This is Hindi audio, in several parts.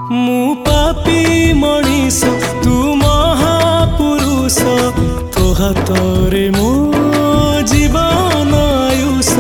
मु पापी मनीष तू महापुरुष तो हाथरे मो जीवन आयुष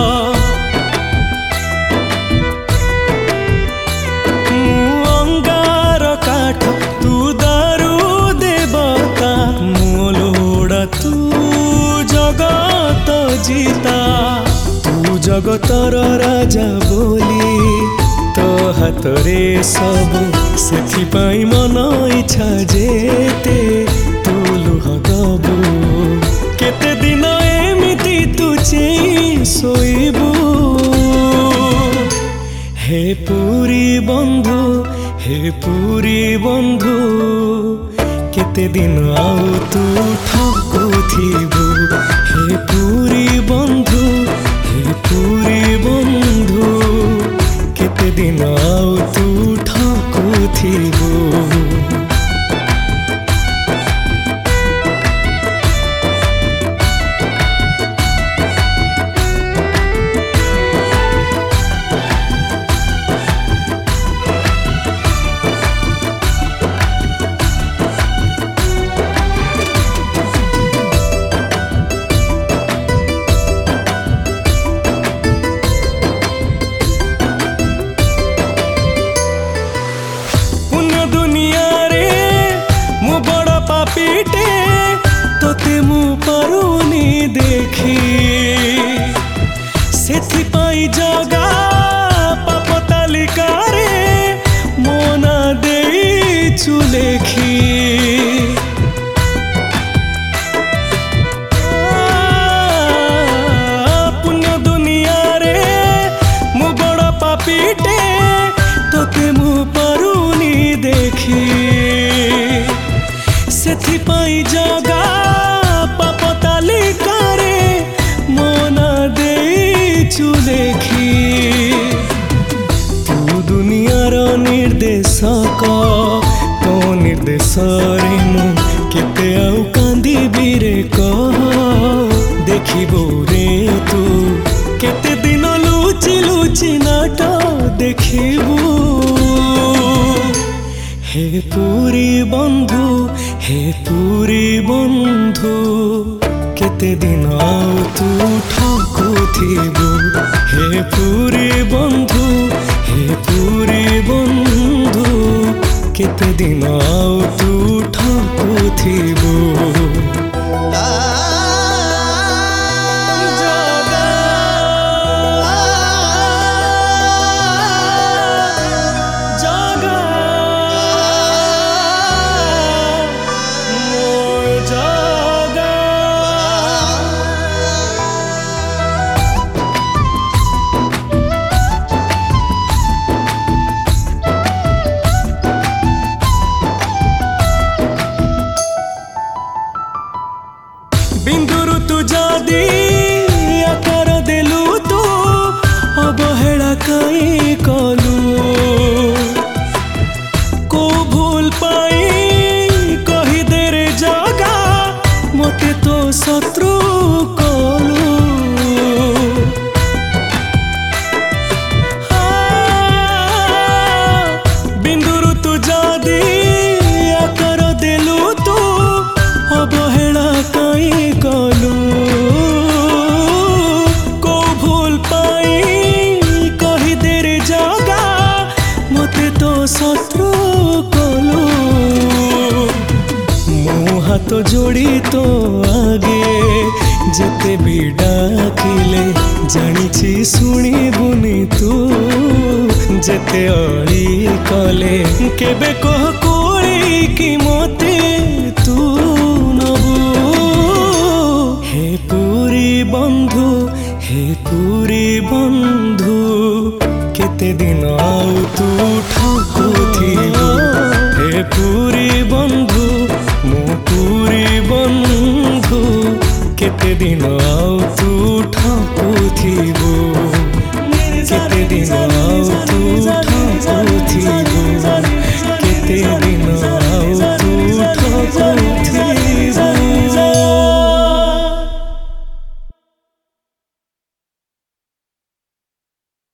मु अंगार काठ तू दारू देवता मो लोड़ा तू जगत जीता तू जगतर राजा बोली तो हाथरे सब से मन इच्छा जेते तू लुह दबू केते दिन एमिति तू चेई सोइबू हे पुरी बंधु केते दिन आउ तू ठकुथिबू हे पुरी बंधु केते दिन आउ तू ठकुथिबू। पीटे तोते मु परुनी देखी सेथिपाई जगा पाप तालिका रे मोना देइछु लेखी पुण्य दुनिया रे मु बड़ पापीटे तोते मु परुनी देखी सेथिपाई जगा पाप तालिका रे मोना देइछु लेखी तू दुनियार निर्देशक तो निर्देश रे मु केते आउ कांदिबी रे कह देखिबो रे तू केते दिन लुचि लुचि नाट देखिबू हे पुरी बंधु केते दिन आउ तू ठकुथिबू हे पुरी बंधु केते दिन आउ तू ठकुथिबू। बिंदुरु तू जादी आकार देलु तू अवहेला कई कलु को भूल पाई कही दे रे जगा मते तो शत्रु कलु बिंदुरु तू जादी आकार देलु तू अवहेला कई कलु को भूल पाई कही दे रे जगा मते तो शत्रु कलु मो हाथ जोड़ी तो आगे जेते भी डाकिले जानिछि शुणिबुनि तू जेते अड़ी कले केबे कह कोड़ी कि मते तू नबू हे पुरी बंधु केते दिन आउ तू ठकुथिबू हे पुरी बंधु केते दिन